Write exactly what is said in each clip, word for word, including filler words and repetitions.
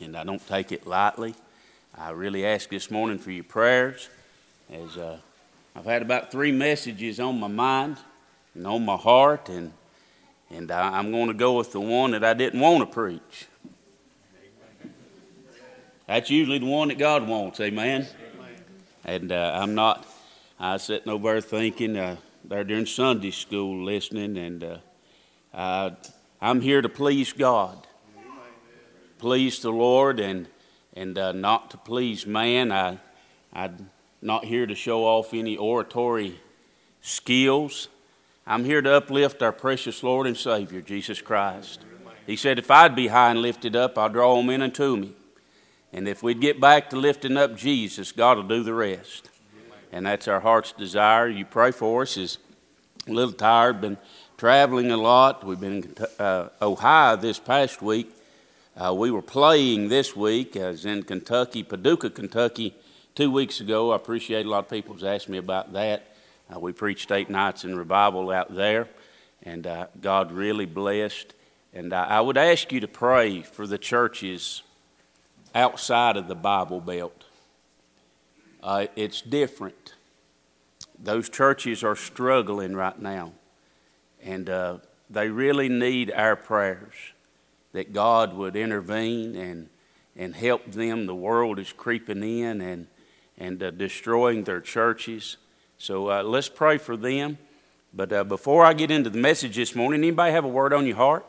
and I don't take it lightly. I really ask this morning for your prayers, as uh, I've had about three messages on my mind and on my heart, and and I, I'm going to go with the one that I didn't want to preach. That's usually the one that God wants, amen? And uh, I'm not, I was sitting over there thinking, uh, there during Sunday school listening, and uh, uh, I'm here to please God, please the Lord, and and uh, not to please man. I, I'm not here to show off any oratory skills. I'm here to uplift our precious Lord and Savior, Jesus Christ. He said, if I'd be high and lifted up, I'll draw them in unto me. And if we'd get back to lifting up Jesus, God will do the rest. And that's our heart's desire. You pray for us. Is a little tired, been traveling a lot. We've been in uh, Ohio this past week. Uh, we were playing this week. I was in Kentucky, Paducah, Kentucky, two weeks ago. I appreciate a lot of people has asked me about that. Uh, we preached eight nights in revival out there, and uh, God really blessed. And uh, I would ask you to pray for the churches outside of the Bible Belt. Uh, it's different. Those churches are struggling right now, and uh, they really need our prayers, that God would intervene and and help them. The world is creeping in and and uh, destroying their churches. So uh, let's pray for them. But uh, before I get into the message this morning, anybody have a word on your heart?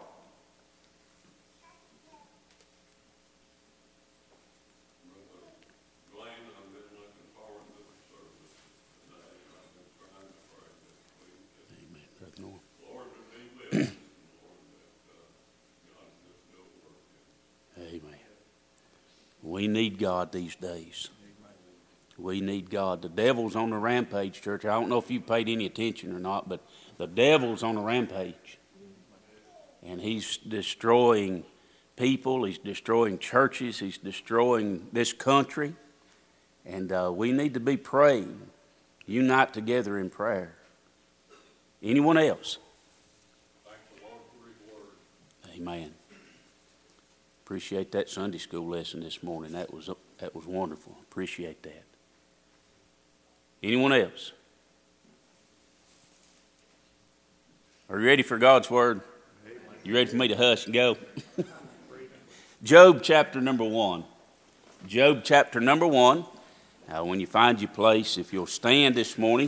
We need God these days. We need God. The devil's on the rampage, church. I don't know if you've paid any attention or not, but the devil's on the rampage. And he's destroying people. He's destroying churches. He's destroying this country. And uh, we need to be praying. Unite together in prayer. Anyone else? Thank the Lord for His word. Amen. Appreciate that Sunday school lesson this morning. That was that was wonderful. Appreciate that. Anyone else? Are you ready for God's word? You ready for me to hush and go? Job chapter number one. Job chapter number one. Uh, when you find your place, if you'll stand this morning,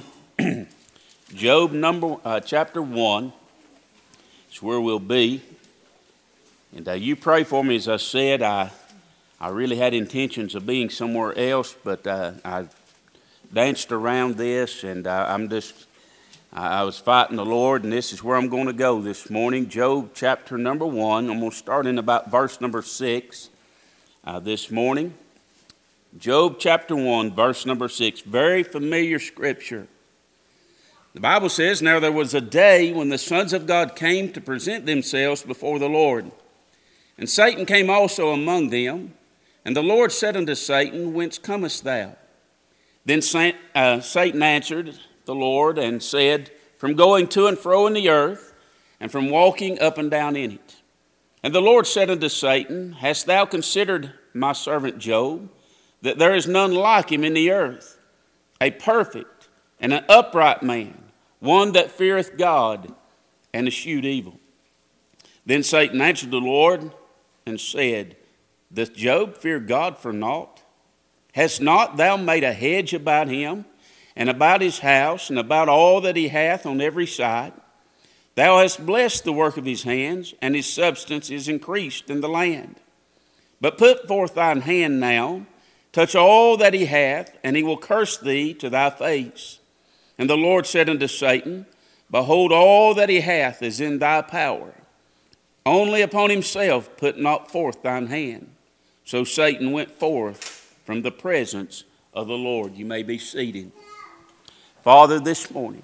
Job number uh, chapter one is where we'll be. And uh, you pray for me. As I said, I I really had intentions of being somewhere else, but uh, I danced around this, and uh, I'm just, I was fighting the Lord, and this is where I'm going to go this morning. Job chapter number one. I'm going to start in about verse number six uh, this morning. Job chapter one, verse number six. Very familiar scripture. The Bible says, now there was a day when the sons of God came to present themselves before the Lord. And Satan came also among them. And the Lord said unto Satan, whence comest thou? Then uh, Satan answered the Lord and said, from going to and fro in the earth, and from walking up and down in it. And the Lord said unto Satan, hast thou considered my servant Job, that there is none like him in the earth, a perfect and an upright man, one that feareth God and eschewed evil? Then Satan answered the Lord and said, doth Job fear God for naught? Hast not thou made a hedge about him, and about his house, and about all that he hath on every side? Thou hast blessed the work of his hands, and his substance is increased in the land. But put forth thine hand now, touch all that he hath, and he will curse thee to thy face. And the Lord said unto Satan, behold, all that he hath is in thy power. Only upon himself put not forth thine hand. So Satan went forth from the presence of the Lord. You may be seated. Father, this morning,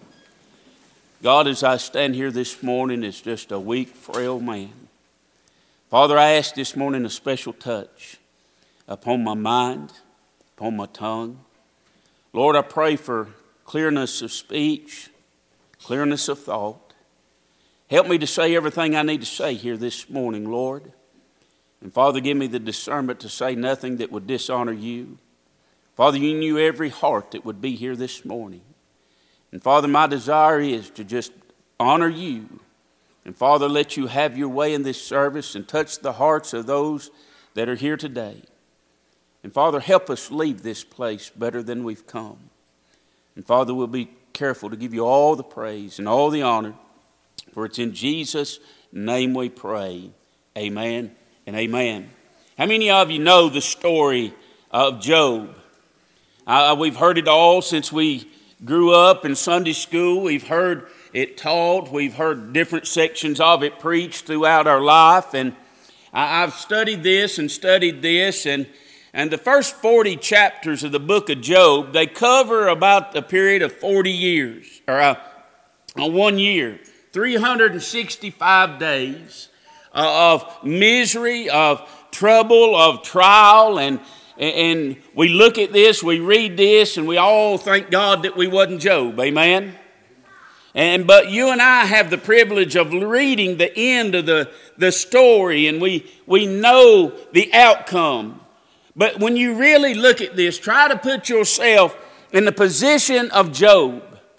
God, as I stand here this morning as just a weak, frail man, Father, I ask this morning a special touch upon my mind, upon my tongue. Lord, I pray for clearness of speech, clearness of thought. Help me to say everything I need to say here this morning, Lord. And Father, give me the discernment to say nothing that would dishonor you. Father, you knew every heart that would be here this morning. And Father, my desire is to just honor you. And Father, let you have your way in this service and touch the hearts of those that are here today. And Father, help us leave this place better than we've come. And Father, we'll be careful to give you all the praise and all the honor. For it's in Jesus' name we pray. Amen and amen. How many of you know the story of Job? Uh, we've heard it all since we grew up in Sunday school. We've heard it taught. We've heard different sections of it preached throughout our life. And I, I've studied this and studied this. And, and the first forty chapters of the book of Job, they cover about a period of forty years, or uh, one year, three hundred sixty-five days uh, of misery, of trouble, of trial. And And we look at this, we read this, and we all thank God that we wasn't Job. Amen? And but you and I have the privilege of reading the end of the, the story, and we, we know the outcome. But when you really look at this, try to put yourself in the position of Job.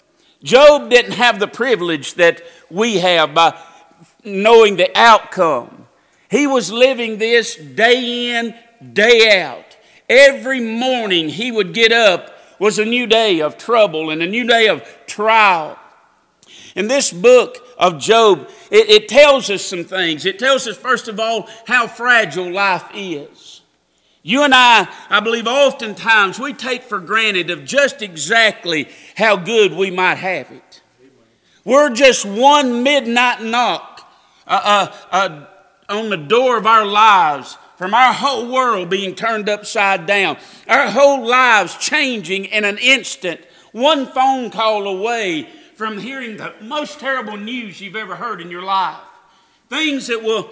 Job didn't have the privilege that we have by knowing the outcome. He was living this day in, day out. Every morning he would get up was a new day of trouble and a new day of trial. In this book of Job, it, it tells us some things. It tells us, first of all, how fragile life is. You and I, I believe oftentimes we take for granted of just exactly how good we might have it. We're just one midnight knock uh, uh, uh, on the door of our lives from our whole world being turned upside down. Our whole lives changing in an instant. One phone call away from hearing the most terrible news you've ever heard in your life. Things that will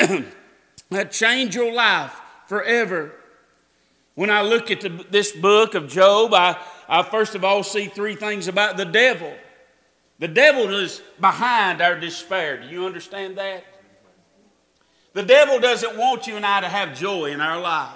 change your life forever. When I look at the, this book of Job, I, I first of all see three things about the devil. The devil is behind our despair. Do you understand that? The devil doesn't want you and I to have joy in our lives.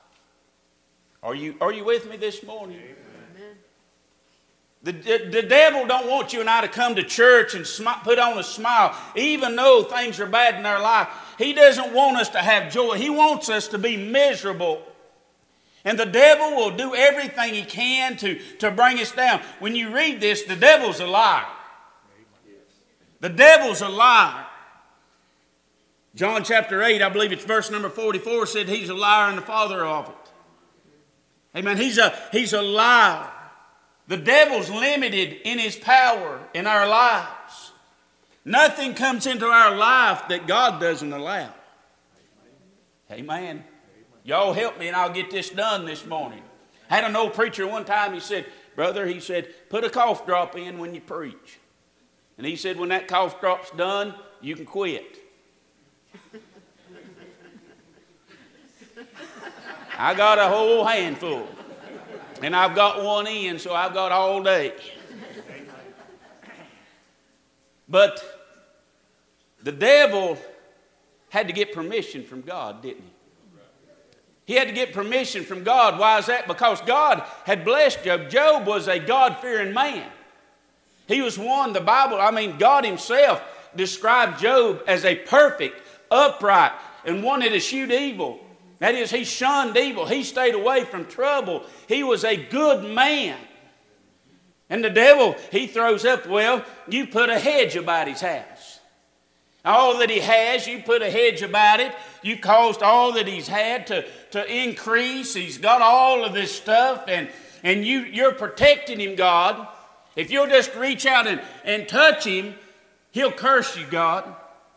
Are you, are you with me this morning? Amen. The, the, the devil don't want you and I to come to church and smi- put on a smile, even though things are bad in our life. He doesn't want us to have joy. He wants us to be miserable. And the devil will do everything he can to, to bring us down. When you read this, the devil's a liar. The devil's a liar. John chapter eight, I believe it's verse number forty-four, said he's a liar and the father of it. Amen. He's a, he's a liar. The devil's limited in his power in our lives. Nothing comes into our life that God doesn't allow. Amen. Y'all help me and I'll get this done this morning. I had an old preacher one time, he said, brother, he said, put a cough drop in when you preach. And he said, when that cough drop's done, you can quit. I got a whole handful. And I've got one in, so I've got all day. But the devil had to get permission from God, didn't he? He had to get permission from God. Why is that? Because God had blessed Job. Job was a God-fearing man. He was one, the Bible, I mean, God himself described Job as a perfect, upright, and one that eschewed evil. That is, he shunned evil. He stayed away from trouble. He was a good man. And the devil, he throws up, well, you put a hedge about his house. All that he has, you put a hedge about it. You caused all that he's had to, to increase. He's got all of this stuff, and, and you, you're protecting him, God. If you'll just reach out and, and touch him, he'll curse you, God.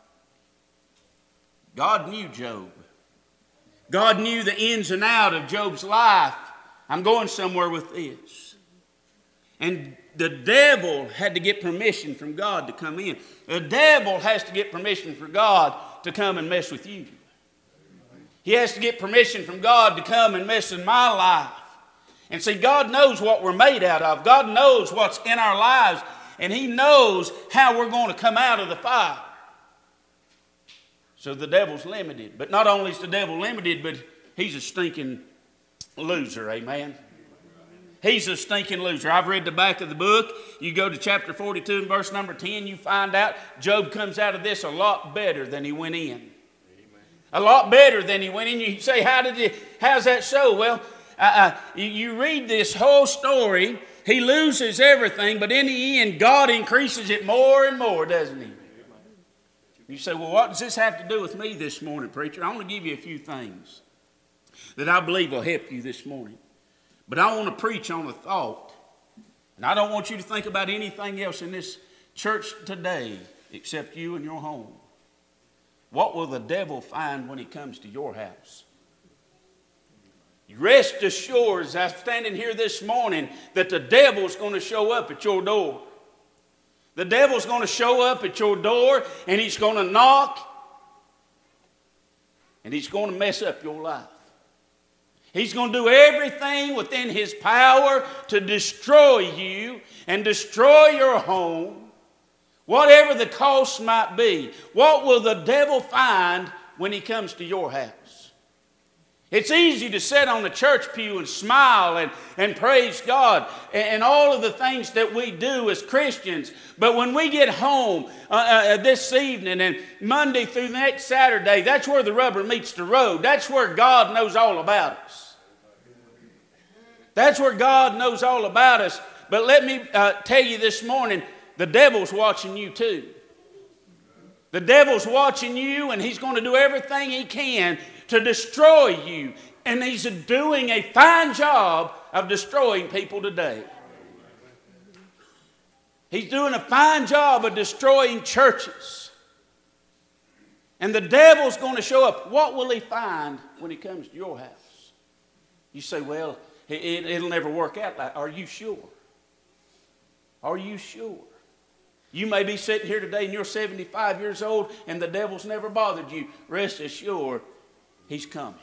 God knew Job. God knew the ins and outs of Job's life. I'm going somewhere with this. And the devil had to get permission from God to come in. The devil has to get permission from God to come and mess with you. He has to get permission from God to come and mess in my life. And see, God knows what we're made out of. God knows what's in our lives. And he knows how we're going to come out of the fire. So the devil's limited. But not only is the devil limited, but he's a stinking loser, amen? He's a stinking loser. I've read the back of the book. You go to chapter forty-two and verse number ten, you find out Job comes out of this a lot better than he went in. A lot better than he went in. You say, how did he, how's that so? Well, uh, uh, you, you read this whole story. He loses everything, but in the end, God increases it more and more, doesn't he? You say, well, what does this have to do with me this morning, preacher? I want to give you a few things that I believe will help you this morning. But I want to preach on a thought. And I don't want you to think about anything else in this church today except you and your home. What will the devil find when he comes to your house? You rest assured, as I'm standing here this morning, that the devil's going to show up at your door. The devil's going to show up at your door, and he's going to knock, and he's going to mess up your life. He's going to do everything within his power to destroy you and destroy your home, whatever the cost might be. What will the devil find when he comes to your house? It's easy to sit on the church pew and smile and, and praise God and, and all of the things that we do as Christians. But when we get home uh, uh, this evening and Monday through next Saturday, that's where the rubber meets the road. That's where God knows all about us. That's where God knows all about us. But let me uh, tell you this morning, the devil's watching you too. The devil's watching you, and he's going to do everything he can to destroy you. And he's doing a fine job of destroying people today. He's doing a fine job of destroying churches. And the devil's going to show up. What will he find when he comes to your house? You say, well, it, it, it'll never work out like that. Are you sure? Are you sure? You may be sitting here today and you're seventy-five years old and the devil's never bothered you. Rest assured, he's coming.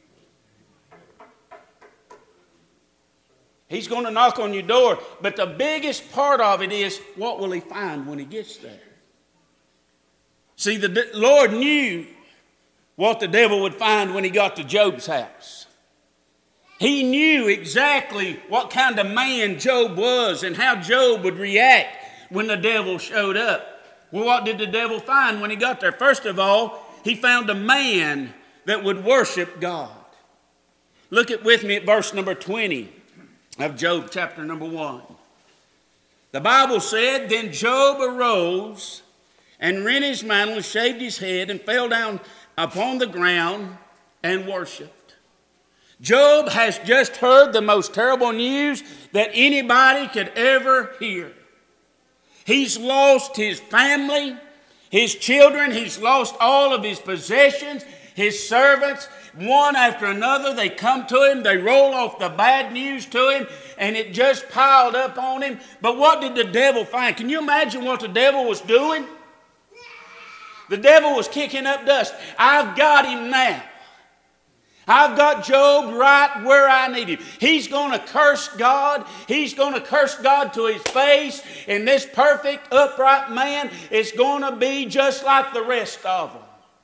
He's going to knock on your door. But the biggest part of it is, what will he find when he gets there? See, the de- Lord knew what the devil would find when he got to Job's house. He knew exactly what kind of man Job was and how Job would react when the devil showed up. Well, what did the devil find when he got there? First of all, he found a man that would worship God. Look at with me at verse number twenty of Job chapter number one. The Bible said, then Job arose and rent his mantle and shaved his head and fell down upon the ground and worshiped. Job has just heard the most terrible news that anybody could ever hear. He's lost his family, his children. He's lost all of his possessions, his servants. One after another, they come to him. They roll off the bad news to him, and it just piled up on him. But what did the devil find? Can you imagine what the devil was doing? The devil was kicking up dust. I've got him now. I've got Job right where I need him. He's going to curse God. He's going to curse God to his face. And this perfect, upright man is going to be just like the rest of them.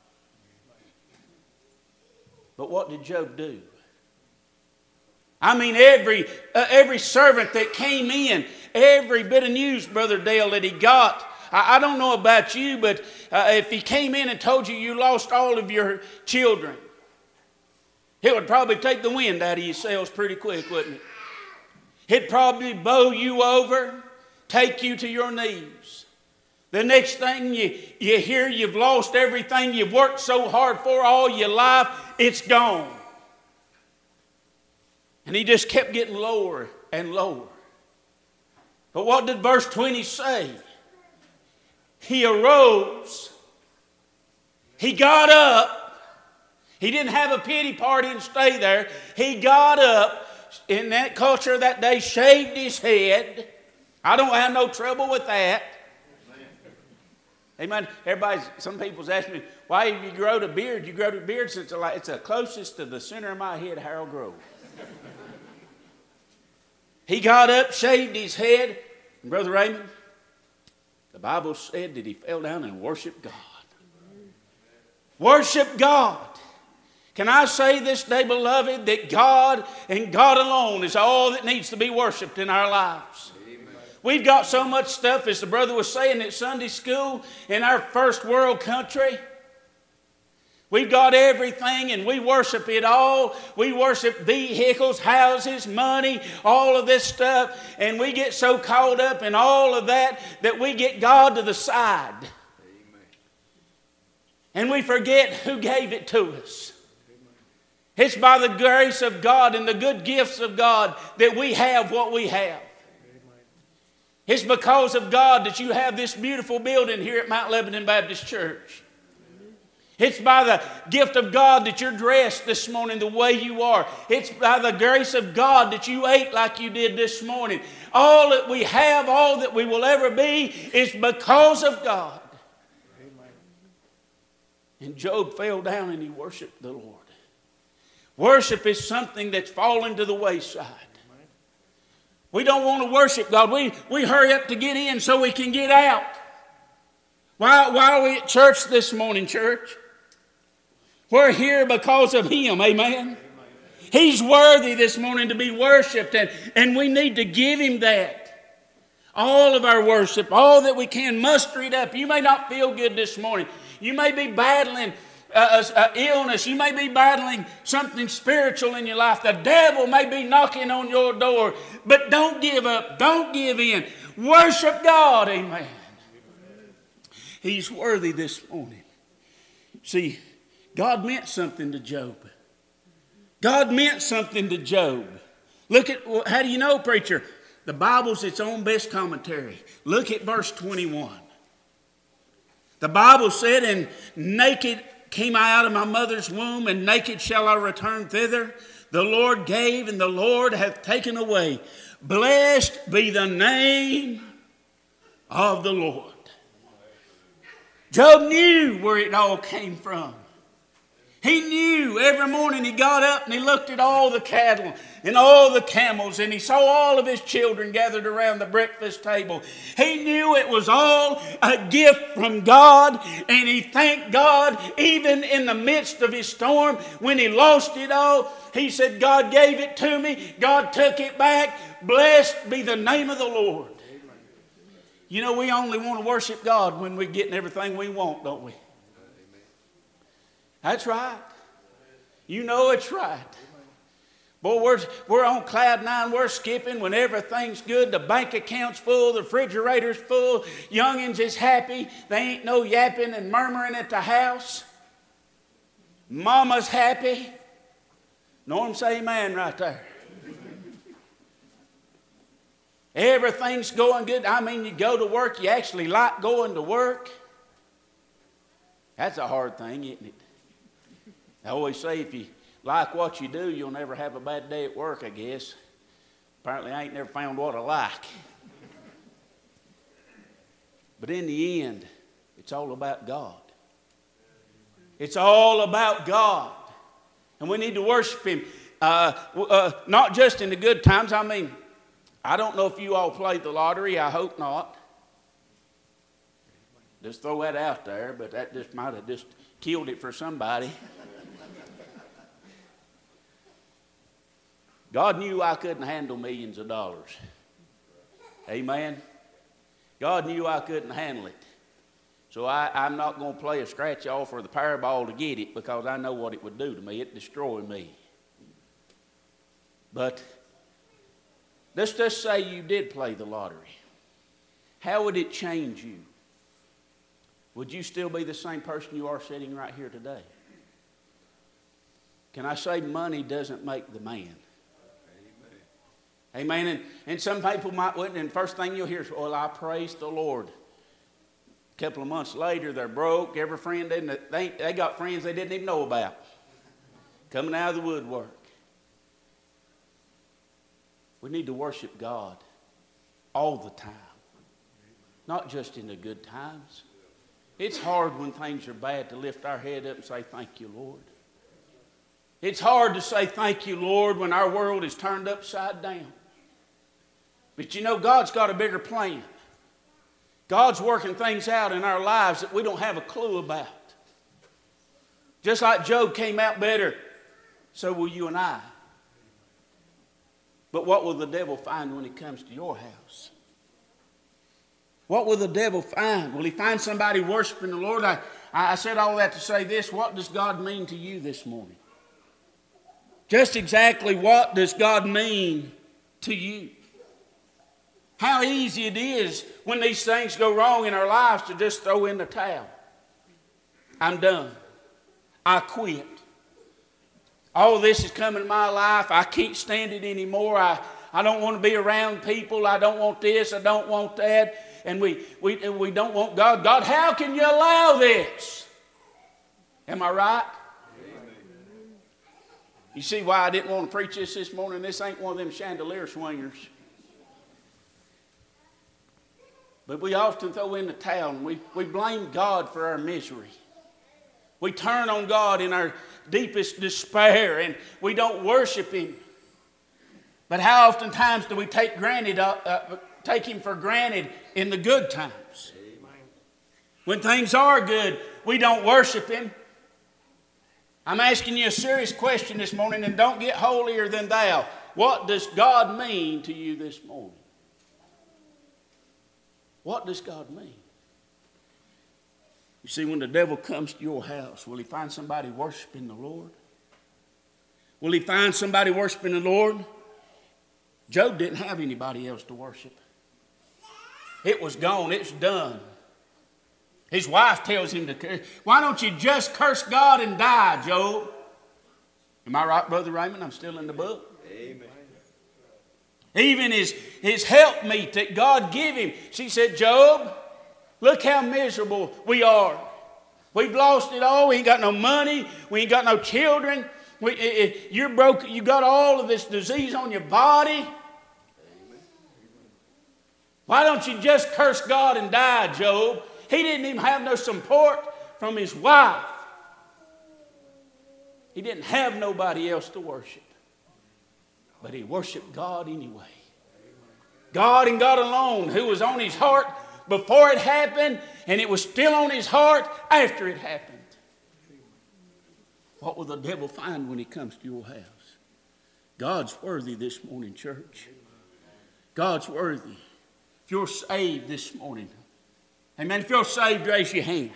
But what did Job do? I mean, every, uh, every servant that came in, every bit of news, Brother Dale, that he got, I, I don't know about you, but uh, if he came in and told you you lost all of your children, it would probably take the wind out of your sails pretty quick, wouldn't it? It'd probably bow you over, take you to your knees. The next thing you, you hear, you've lost everything you've worked so hard for all your life. It's gone. And he just kept getting lower and lower. But what did verse twenty say? He arose. He got up. He didn't have a pity party and stay there. He got up in that culture that day, shaved his head. I don't have no trouble with that. Amen. Everybody's, some people's asking me, why have you grown a beard? You grow a beard since it's the closest to the center of my head, Harold Grove. He got up, shaved his head. And Brother Raymond, the Bible said that he fell down and worshiped God. Worship God. Can I say this day, beloved, that God and God alone is all that needs to be worshiped in our lives. Amen. We've got so much stuff, as the brother was saying at Sunday school, in our first world country. We've got everything and we worship it all. We worship vehicles, houses, money, all of this stuff. And we get so caught up in all of that that we get God to the side. Amen. And we forget who gave it to us. Amen. It's by the grace of God and the good gifts of God that we have what we have. Amen. It's because of God that you have this beautiful building here at Mount Lebanon Baptist Church. It's by the gift of God that you're dressed this morning the way you are. It's by the grace of God that you ate like you did this morning. All that we have, all that we will ever be, is because of God. Amen. And Job fell down and he worshiped the Lord. Worship is something that's fallen to the wayside. We don't want to worship God. We, we hurry up to get in so we can get out. Why, why are we at church this morning, church? We're here because of Him, amen? Amen? He's worthy this morning to be worshiped, and, and we need to give Him that. All of our worship, all that we can, muster it up. You may not feel good this morning. You may be battling uh, uh, illness. You may be battling something spiritual in your life. The devil may be knocking on your door, but don't give up. Don't give in. Worship God, amen? He's worthy this morning. See, God meant something to Job. God meant something to Job. Look at, how do you know, preacher? The Bible's its own best commentary. Look at verse twenty-one. The Bible said, and naked came I out of my mother's womb, and naked shall I return thither. The Lord gave, and the Lord hath taken away. Blessed be the name of the Lord. Job knew where it all came from. He knew every morning he got up and he looked at all the cattle and all the camels, and he saw all of his children gathered around the breakfast table. He knew it was all a gift from God, and he thanked God even in the midst of his storm when he lost it all. He said, God gave it to me. God took it back. Blessed be the name of the Lord. Amen. You know, we only want to worship God when we're getting everything we want, don't we? That's right. You know it's right. Boy, we're, we're on cloud nine. We're skipping when everything's good. The bank account's full. The refrigerator's full. Youngins is happy. They ain't no yapping and murmuring at the house. Mama's happy. Norm, say amen right there. Everything's going good. I mean, you go to work. You actually like going to work. That's a hard thing, isn't it? I always say if you like what you do, you'll never have a bad day at work, I guess. Apparently, I ain't never found what I like. But in the end, it's all about God. It's all about God. And we need to worship Him. Uh, uh, not just in the good times. I mean, I don't know if you all played the lottery. I hope not. Just throw that out there, but that just might have just killed it for somebody. God knew I couldn't handle millions of dollars. Amen. God knew I couldn't handle it. So I, I'm not going to play a scratch off or the Powerball to get it, because I know what it would do to me. It'd destroy me. But let's just say you did play the lottery. How would it change you? Would you still be the same person you are sitting right here today? Can I say money doesn't make the man? Amen. And, and some people might wouldn't, and first thing you'll hear is, well, I praise the Lord. A couple of months later, they're broke. Every friend, they, they, they got friends they didn't even know about coming out of the woodwork. We need to worship God all the time, not just in the good times. It's hard when things are bad to lift our head up and say, thank you, Lord. It's hard to say thank you, Lord, when our world is turned upside down. But you know, God's got a bigger plan. God's working things out in our lives that we don't have a clue about. Just like Job came out better, so will you and I. But what will the devil find when he comes to your house? What will the devil find? Will he find somebody worshiping the Lord? I, I said all that to say this. What does God mean to you this morning? Just exactly what does God mean to you? How easy it is when these things go wrong in our lives to just throw in the towel. I'm done. I quit. All this is coming in my life. I can't stand it anymore. I, I don't want to be around people. I don't want this. I don't want that. And we, we, we don't want God. God, how can you allow this? Am I right? Amen. You see why I didn't want to preach this this morning? This ain't one of them chandelier swingers. But we often throw in the towel and we, we blame God for our misery. We turn on God in our deepest despair and we don't worship Him. But how oftentimes do we take granted, uh, uh, take Him for granted in the good times? Amen. When things are good, we don't worship Him. I'm asking you a serious question this morning, and don't get holier than thou. What does God mean to you this morning? What does God mean? You see, when the devil comes to your house, will he find somebody worshiping the Lord? Will he find somebody worshiping the Lord? Job didn't have anybody else to worship. It was gone. It's done. His wife tells him to curse. Why don't you just curse God and die, Job? Am I right, Brother Raymond? I'm still in the book. Amen. Even his, his helpmeet that God gave him. She said, Job, look how miserable we are. We've lost it all. We ain't got no money. We ain't got no children. We, it, it, you're broke. You got all of this disease on your body. Why don't you just curse God and die, Job? He didn't even have no support from his wife. He didn't have nobody else to worship. But he worshiped God anyway. God and God alone, who was on his heart before it happened, and it was still on his heart after it happened. What will the devil find when he comes to your house? God's worthy this morning, church. God's worthy. If you're saved this morning, amen. If you're saved, raise your hand.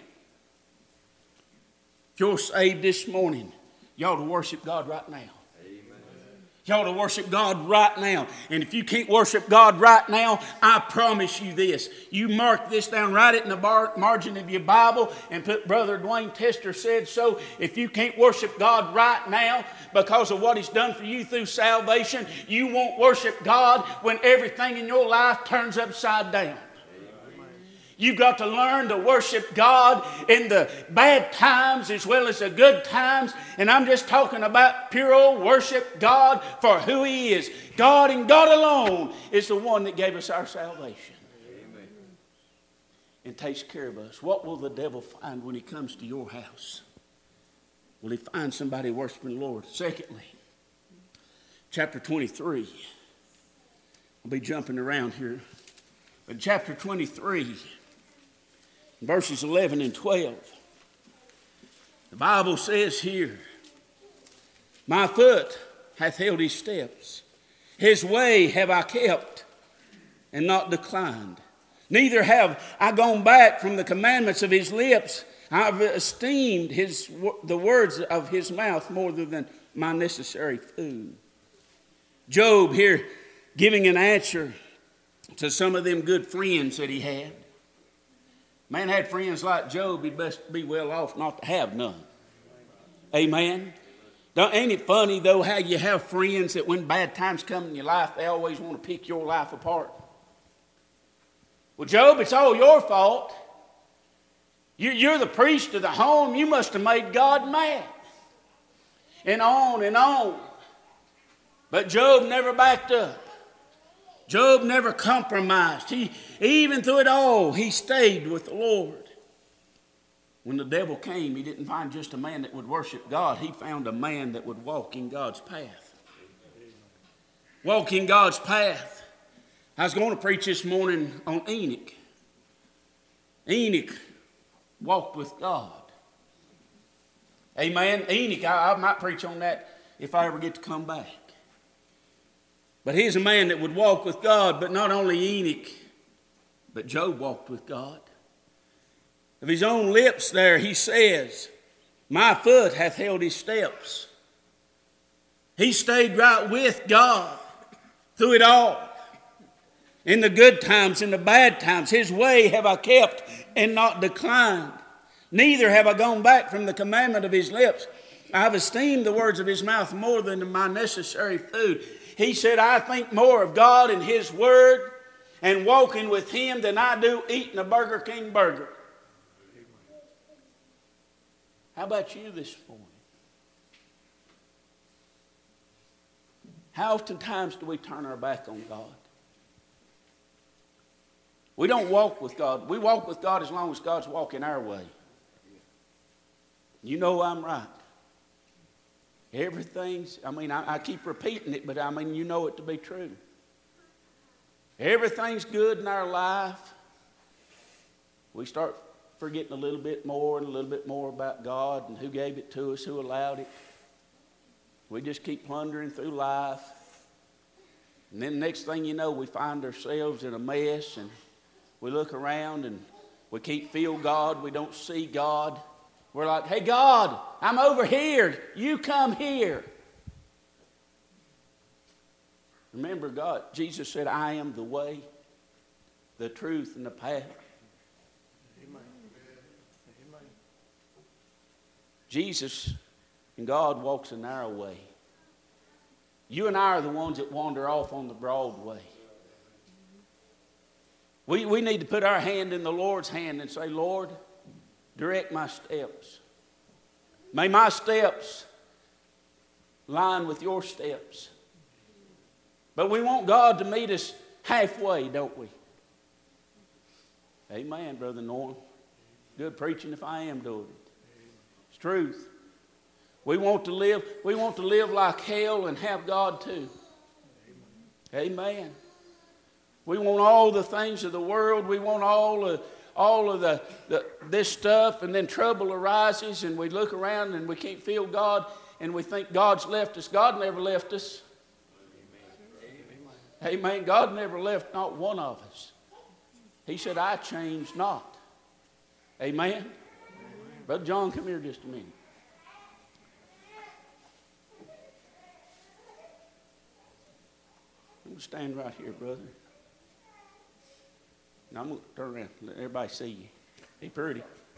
If you're saved this morning, you ought to worship God right now. You ought to worship God right now. And if you can't worship God right now, I promise you this. You mark this down, write it in the bar, margin of your Bible, and put Brother Dwayne Tester said so. If you can't worship God right now because of what He's done for you through salvation, you won't worship God when everything in your life turns upside down. You've got to learn to worship God in the bad times as well as the good times. And I'm just talking about pure old worship God for who He is. God and God alone is the one that gave us our salvation. Amen. And takes care of us. What will the devil find when he comes to your house? Will he find somebody worshiping the Lord? Secondly, chapter twenty-three. I'll be jumping around here. But chapter twenty-three, verses eleven and twelve. The Bible says here, my foot hath held his steps. His way have I kept and not declined. Neither have I gone back from the commandments of his lips. I have esteemed his, the words of his mouth more than my necessary food. Job here giving an answer to some of them good friends that he had. Man had friends like Job, he'd best be well off not to have none. Amen. Don't, ain't it funny, though, how you have friends that when bad times come in your life, they always want to pick your life apart? Well, Job, it's all your fault. You, you're the priest of the home. You must have made God mad. And on and on. But Job never backed up. Job never compromised. He, even through it all, he stayed with the Lord. When the devil came, he didn't find just a man that would worship God. He found a man that would walk in God's path. Walk in God's path. I was going to preach this morning on Enoch. Enoch walked with God. Amen. Enoch, I, I might preach on that if I ever get to come back. But he's a man that would walk with God, but not only Enoch, but Job walked with God. Of his own lips there he says, my foot hath held his steps. He stayed right with God through it all. In the good times, in the bad times, his way have I kept and not declined. Neither have I gone back from the commandment of his lips. I have esteemed the words of his mouth more than my necessary food. He said, I think more of God and his word and walking with him than I do eating a Burger King burger. How about you this morning? How oftentimes do we turn our back on God? We don't walk with God. We walk with God as long as God's walking our way. You know I'm right. Everything's, I mean, I, I keep repeating it, but I mean, you know it to be true. Everything's good in our life. We start forgetting a little bit more and a little bit more about God and who gave it to us, who allowed it. We just keep plundering through life. And then the next thing you know, we find ourselves in a mess and we look around and we can't feel God. We don't see God. We're like, hey, God, I'm over here. You come here. Remember, God, Jesus said, I am the way, the truth, and the path. Amen. Amen. Jesus and God walks a narrow way. You and I are the ones that wander off on the broad way. We, we need to put our hand in the Lord's hand and say, Lord, direct my steps. May my steps line with your steps. But we want God to meet us halfway, don't we? Amen, Brother Norm. Good preaching if I am doing it. It's truth. We want to live, we want to live like hell and have God too. Amen. Amen. We want all the things of the world. We want all the all of the, the this stuff, and then trouble arises and we look around and we can't feel God and we think God's left us. God never left us. Amen. Amen. God never left not one of us. He said, I change not. Amen. Amen. Brother John, come here just a minute. I'm going to stand right here, brother. Now I'm going to turn around and let everybody see you. Be pretty.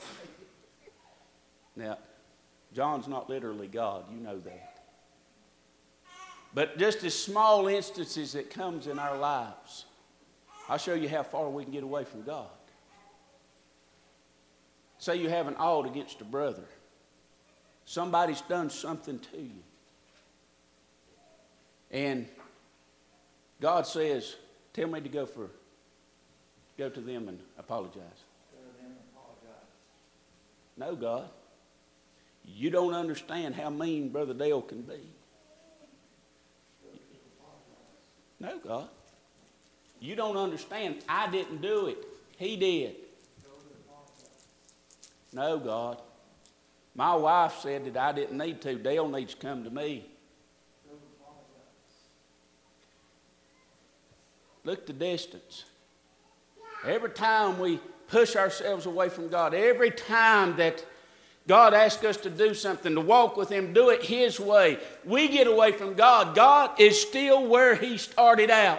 Now, John's not literally God. You know that. But just as small instances that comes in our lives, I'll show you how far we can get away from God. Say you have an ought against a brother. Somebody's done something to you. And God says, tell me to go for, go to them and apologize. Go to them and apologize. No, God. You don't understand how mean Brother Dale can be. No, God. You don't understand. I didn't do it. He did. No, God. My wife said that I didn't need to. Dale needs to come to me. Look the distance. Every time we push ourselves away from God, every time that God asks us to do something, to walk with Him, do it His way, we get away from God. God is still where He started out.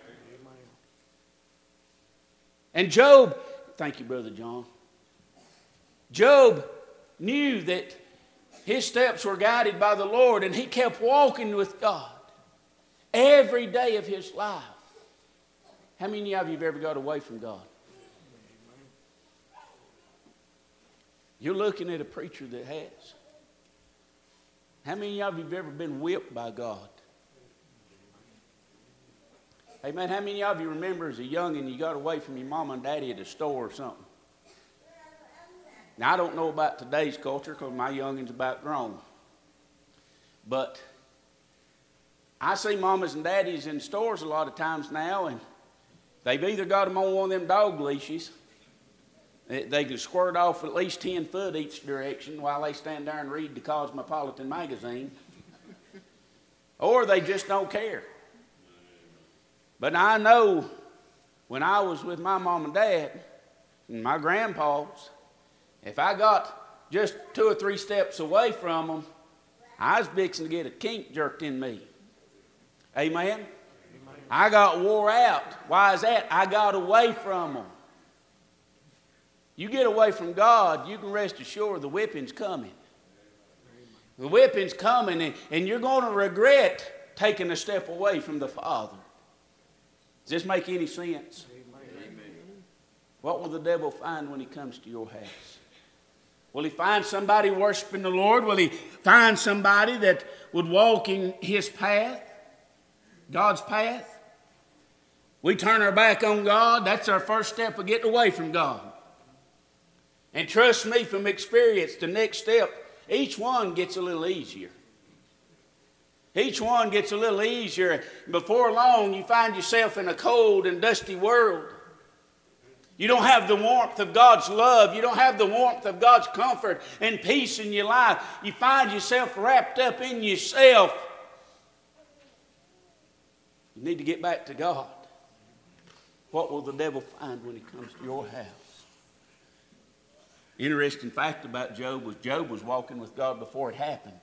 And Job, thank you, Brother John. Job knew that his steps were guided by the Lord, and he kept walking with God every day of his life. How many of you have ever got away from God? You're looking at a preacher that has. How many of you have ever been whipped by God? Hey man, how many of you remember as a youngin' you got away from your mama and daddy at a store or something? Now I don't know about today's culture because my youngin's about grown. But I see mamas and daddies in stores a lot of times now, and they've either got them on one of them dog leashes They, they can squirt off at least ten foot each direction while they stand there and read the Cosmopolitan magazine. Or they just don't care. But I know when I was with my mom and dad and my grandpas, if I got just two or three steps away from them, I was fixing to get a kink jerked in me. Amen? Amen? I got wore out. Why is that? I got away from them. You get away from God, you can rest assured the whipping's coming. The whipping's coming, and, and you're going to regret taking a step away from the Father. Does this make any sense? Amen. What will the devil find when he comes to your house? Will he find somebody worshiping the Lord? Will he find somebody that would walk in his path, God's path? We turn our back on God. That's our first step of getting away from God. And trust me, from experience, the next step, each one gets a little easier. Each one gets a little easier. Before long, you find yourself in a cold and dusty world. You don't have the warmth of God's love. You don't have the warmth of God's comfort and peace in your life. You find yourself wrapped up in yourself. You need to get back to God. What will the devil find when he comes to your house? Interesting fact about Job was Job was walking with God before it happened.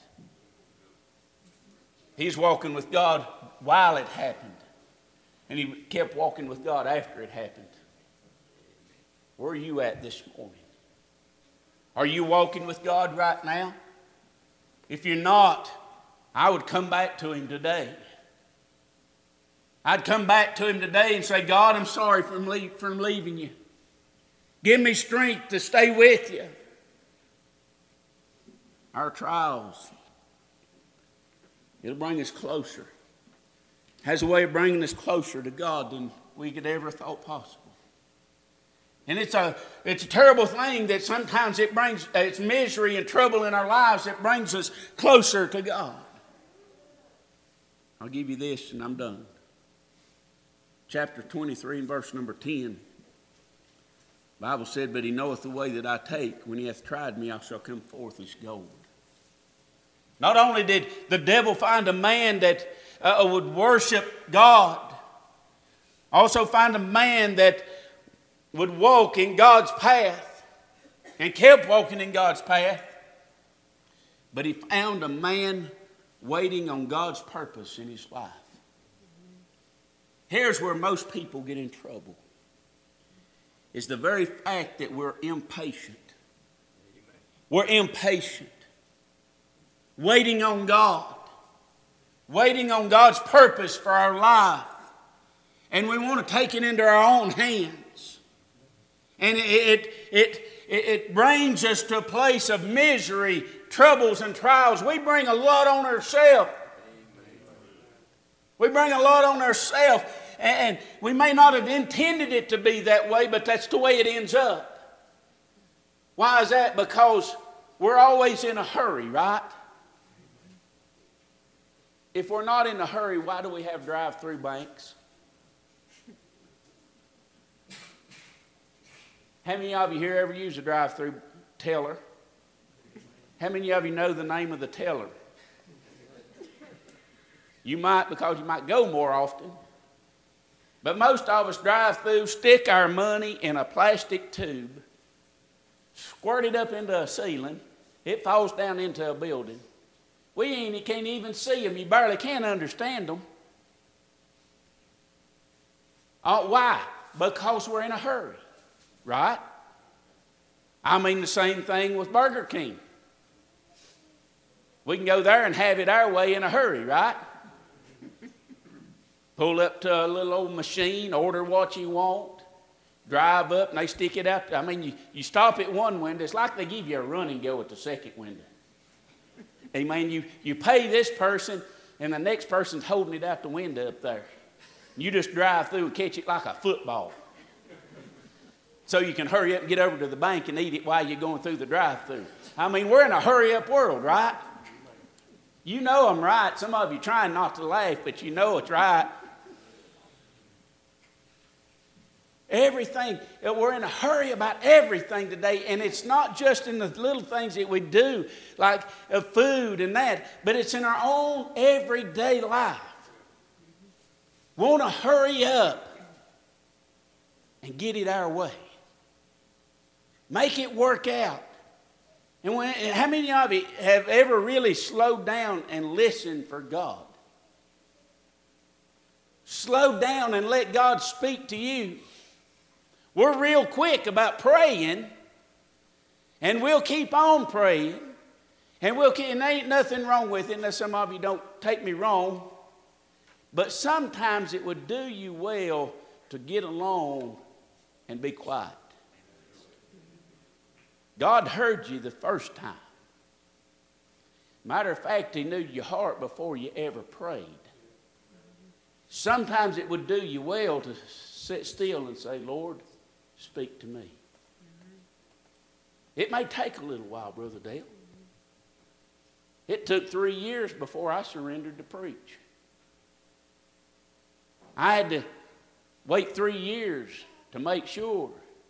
He's walking with God while it happened. And he kept walking with God after it happened. Where are you at this morning? Are you walking with God right now? If you're not, I would come back to him today. I'd come back to him today and say, God, I'm sorry for leaving you. Give me strength to stay with you. Our trials, it'll bring us closer. It has a way of bringing us closer to God than we could ever thought possible. And it's a, it's a terrible thing that sometimes it brings, it's misery and trouble in our lives that brings us closer to God. I'll give you this and I'm done. Chapter twenty-three and verse number ten. The Bible said, but he knoweth the way that I take. When he hath tried me, I shall come forth as gold. Not only did the devil find a man that uh, would worship God, also find a man that would walk in God's path and kept walking in God's path. But he found a man waiting on God's purpose in his life. Here's where most people get in trouble. Is the very fact that we're impatient. We're impatient. Waiting on God. Waiting on God's purpose for our life. And we want to take it into our own hands. And it, it, it, it brings us to a place of misery, troubles, and trials. We bring a lot on ourselves. We bring a lot on ourselves. And we may not have intended it to be that way, but that's the way it ends up. Why is that? Because we're always in a hurry, right? If we're not in a hurry, why do we have drive-through banks? How many of you here ever use a drive-through teller? How many of you know the name of the teller? You might, because you might go more often. But most of us drive through, stick our money in a plastic tube, squirt it up into a ceiling, it falls down into a building. We ain't, can't even see them. You barely can understand them. Uh, why? Because we're in a hurry, right? I mean the same thing with Burger King. We can go there and have it our way in a hurry, right? Pull up to a little old machine, order what you want, drive up, and they stick it out. I mean, you, you stop at one window. It's like they give you a run and go at the second window. Amen. You, you pay this person, and the next person's holding it out the window up there. You just drive through and catch it like a football. So you can hurry up and get over to the bank and eat it while you're going through the drive-through. I mean, we're in a hurry-up world, right? You know I'm right. Some of you trying not to laugh, but you know it's right. Everything. We're in a hurry about everything today, and it's not just in the little things that we do, like uh, food and that, but it's in our own everyday life. Want to hurry up and get it our way. Make it work out. And when, how many of you have ever really slowed down and listened for God? Slow down and let God speak to you. We're real quick about praying, and we'll keep on praying, and we'll keep, and there ain't nothing wrong with it. Now, some of you don't take me wrong, but sometimes it would do you well to get alone and be quiet. God heard you the first time. Matter of fact, He knew your heart before you ever prayed. Sometimes it would do you well to sit still and say, Lord, speak to me. Mm-hmm. It may take a little while, Brother Dale. It took three years before I surrendered to preach. I had to wait three years to make sure.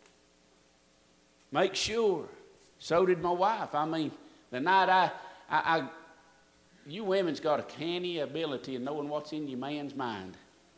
Make sure. So did my wife. I mean, the night I, I, I you women's got a canny ability of knowing what's in your man's mind.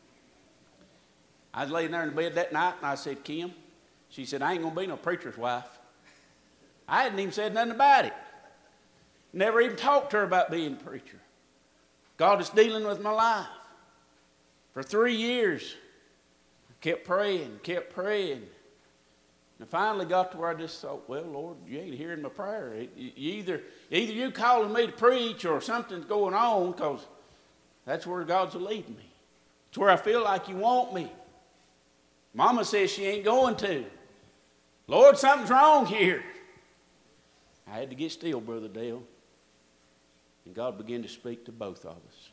I was laying there in the bed that night and I said, Kim, she said, I ain't going to be no preacher's wife. I hadn't even said nothing about it. Never even talked to her about being a preacher. God is dealing with my life. For three years, I kept praying, kept praying. And I finally got to where I just thought, well, Lord, you ain't hearing my prayer. You either, either you calling me to preach or something's going on, because that's where God's leading me. It's where I feel like you want me. Mama says she ain't going to. Lord, something's wrong here. I had to get still, Brother Dale. And God began to speak to both of us.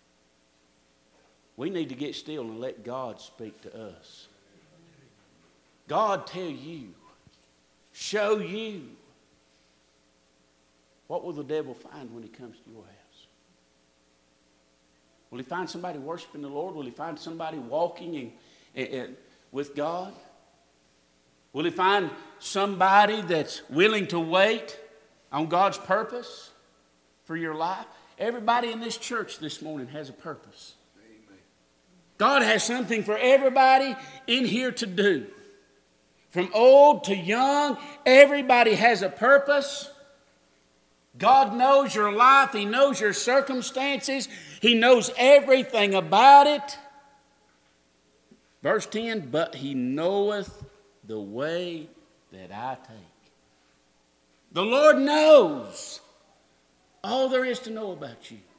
We need to get still and let God speak to us. God tell you, show you. What will the devil find when he comes to your house? Will he find somebody worshiping the Lord? Will he find somebody walking in, in, in, with God? Will he find somebody that's willing to wait on God's purpose for your life? Everybody in this church this morning has a purpose. Amen. God has something for everybody in here to do. From old to young, everybody has a purpose. God knows your life. He knows your circumstances. He knows everything about it. Verse ten, but He knoweth the way that I take. The Lord knows all there is to know about you.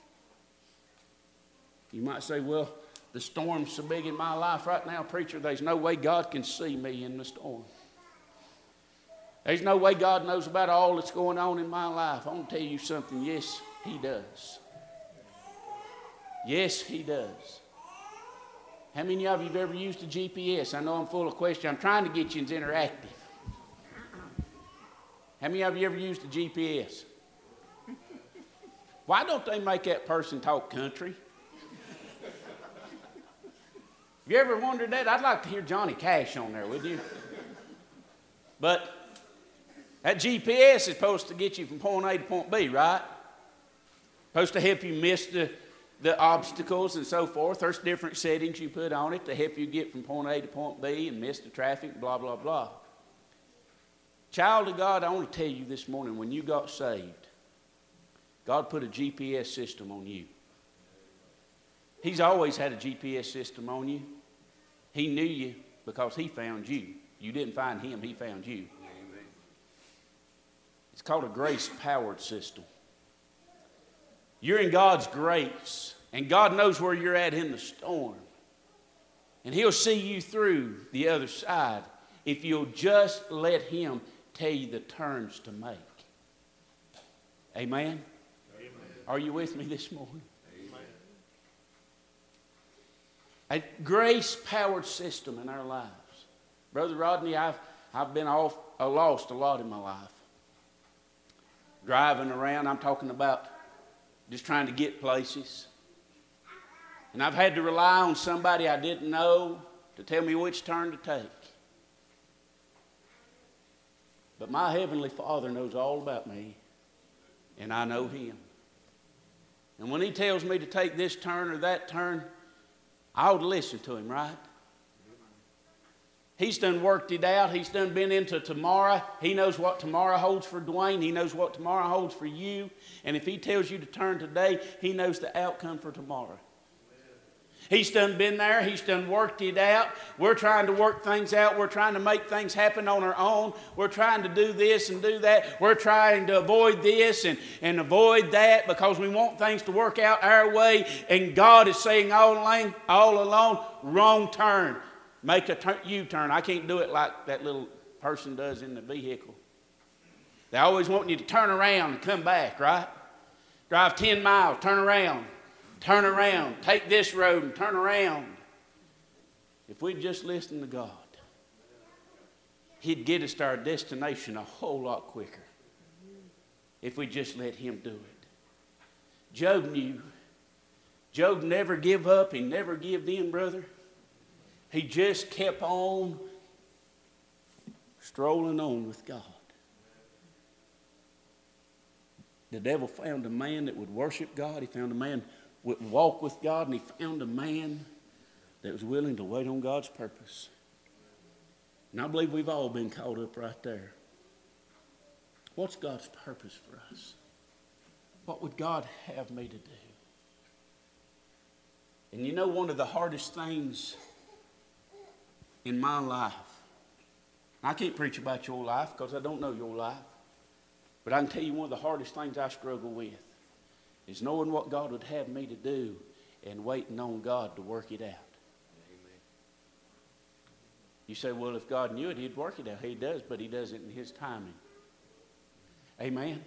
You might say, well, the storm's so big in my life right now, preacher, there's no way God can see me in the storm. There's no way God knows about all that's going on in my life. I want to tell you something. Yes, He does. Yes, He does. How many of you have ever used a G P S? I know I'm full of questions. I'm trying to get you as interactive. How many of you ever used a G P S? Why don't they make that person talk country? Have you ever wondered that? I'd like to hear Johnny Cash on there, would you? But that G P S is supposed to get you from point A to point B, right? Supposed to help you miss the, the obstacles and so forth. There's different settings you put on it to help you get from point A to point B and miss the traffic, blah, blah, blah. Child of God, I want to tell you this morning, when you got saved, God put a G P S system on you. He's always had a G P S system on you. He knew you because He found you. You didn't find Him, He found you. Amen. It's called a grace-powered system. You're in God's grace, and God knows where you're at in the storm. And He'll see you through the other side if you'll just let Him tell you the turns to make. Amen? Amen. Are you with me this morning? A grace-powered system in our lives. Brother Rodney, I've, I've been off, I lost a lot in my life. Driving around, I'm talking about just trying to get places. And I've had to rely on somebody I didn't know to tell me which turn to take. But my Heavenly Father knows all about me, and I know Him. And when He tells me to take this turn or that turn, I ought to listen to Him, right? He's done worked it out. He's done been into tomorrow. He knows what tomorrow holds for Dwayne. He knows what tomorrow holds for you. And if He tells you to turn today, He knows the outcome for tomorrow. He's done been there. He's done worked it out. We're trying to work things out. We're trying to make things happen on our own. We're trying to do this and do that. We're trying to avoid this and, and avoid that because we want things to work out our way. And God is saying all along, all along, wrong turn. Make a turn, U-turn. I can't do it like that little person does in the vehicle. They always want you to turn around and come back, right? Drive ten miles, turn around. Turn around, take this road and turn around. If we'd just listen to God, He'd get us to our destination a whole lot quicker. If we just let Him do it. Job knew. Job never give up. He never gave in, brother. He just kept on strolling on with God. The devil found a man that would worship God. He found a man would walk with God, and he found a man that was willing to wait on God's purpose. And I believe we've all been caught up right there. What's God's purpose for us? What would God have me to do? And you know, one of the hardest things in my life, I can't preach about your life because I don't know your life, but I can tell you one of the hardest things I struggle with is knowing what God would have me to do and waiting on God to work it out. Amen. You say, well, if God knew it, He'd work it out. He does, but He does it in His timing. Amen.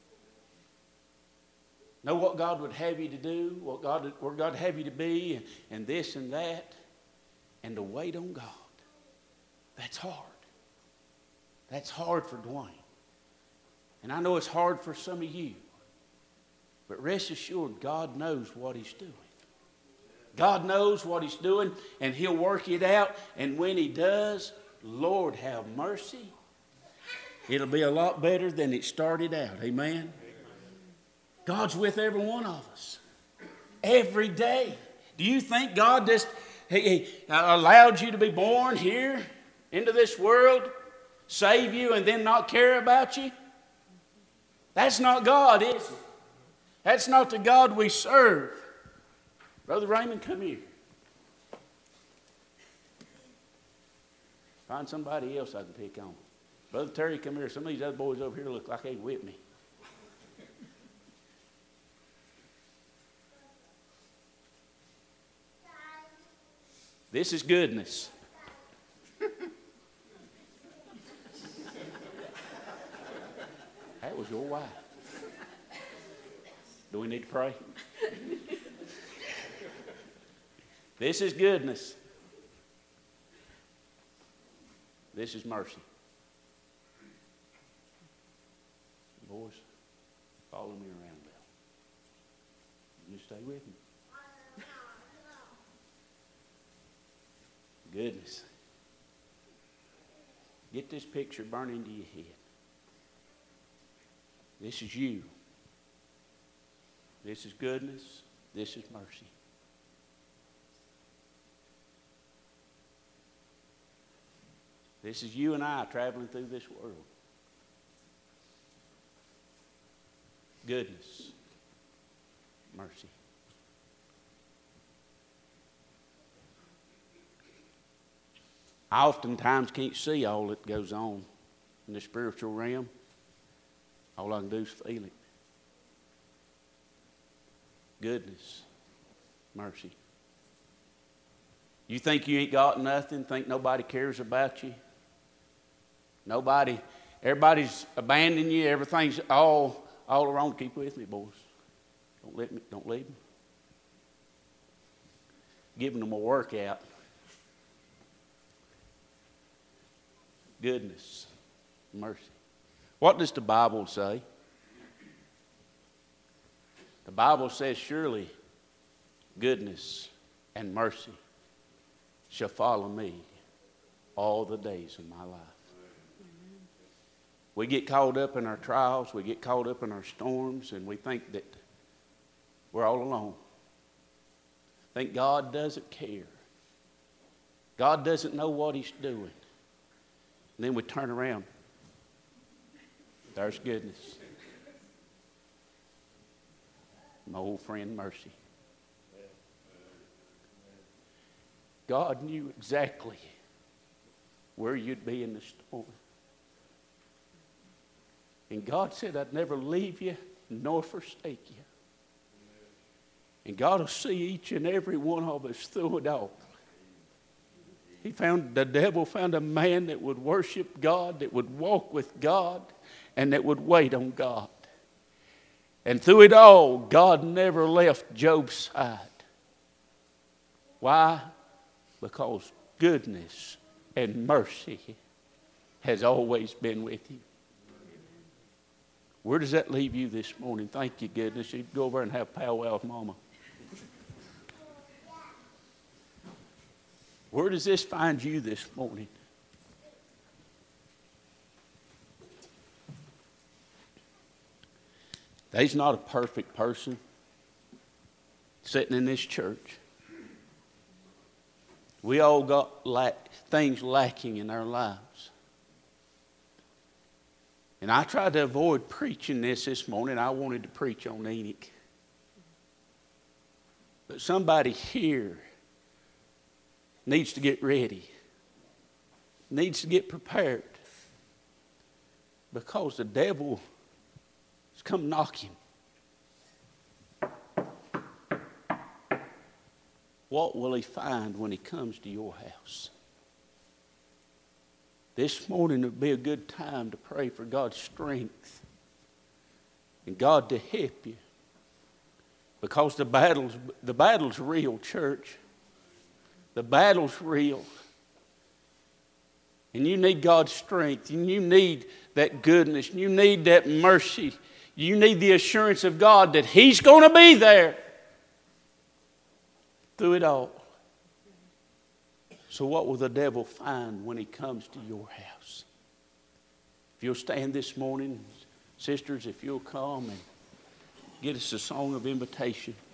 Know what God would have you to do, what God, where God would have you to be, and, and this and that, and to wait on God. That's hard. That's hard for Dwayne. And I know it's hard for some of you. But rest assured, God knows what He's doing. God knows what He's doing, and He'll work it out. And when He does, Lord, have mercy. It'll be a lot better than it started out. Amen? God's with every one of us. Every day. Do you think God just he, he allowed you to be born here into this world, save you, and then not care about you? That's not God, is it? That's not the God we serve. Brother Raymond, come here. Find somebody else I can pick on. Brother Terry, come here. Some of these other boys over here look like they with me. This is goodness. That was your wife. Do we need to pray? This is goodness. This is mercy. Boys, follow me around, Bill. You stay with me. Goodness. Get this picture burning into your head. This is you. This is goodness. This is mercy. This is you and I traveling through this world. Goodness. Mercy. I oftentimes can't see all that goes on in the spiritual realm. All I can do is feel it. Goodness, mercy. You think you ain't got nothing, think nobody cares about you. Nobody, everybody's abandoning you, everything's all, all around. Keep with me, boys. Don't let me, don't leave me. Giving them a workout. Goodness, mercy. What does the Bible say? The Bible says, surely goodness and mercy shall follow me all the days of my life. We get caught up in our trials, we get caught up in our storms, and we think that we're all alone. Think God doesn't care. God doesn't know what He's doing. And then we turn around. There's goodness. My old friend Mercy. God knew exactly where you'd be in the storm. And God said, I'd never leave you nor forsake you. And God will see each and every one of us through it all. He found, the devil found a man that would worship God, that would walk with God, and that would wait on God. And through it all, God never left Job's side. Why? Because goodness and mercy has always been with you. Where does that leave you this morning? Thank you, goodness. You go over and have powwow with Mama. Where does this find you this morning? There's not a perfect person sitting in this church. We all got lack, things lacking in our lives. And I tried to avoid preaching this this morning. I wanted to preach on Enoch. But somebody here needs to get ready. Needs to get prepared. Because the devil has come knocking. What will he find when he comes to your house? This morning would be a good time to pray for God's strength and God to help you. Because the battle's, the battle's real, church. The battle's real. And you need God's strength. And you need that goodness. You need that mercy. You need the assurance of God that He's going to be there through it all. So what will the devil find when he comes to your house? If you'll stand this morning, sisters, if you'll come and get us a song of invitation.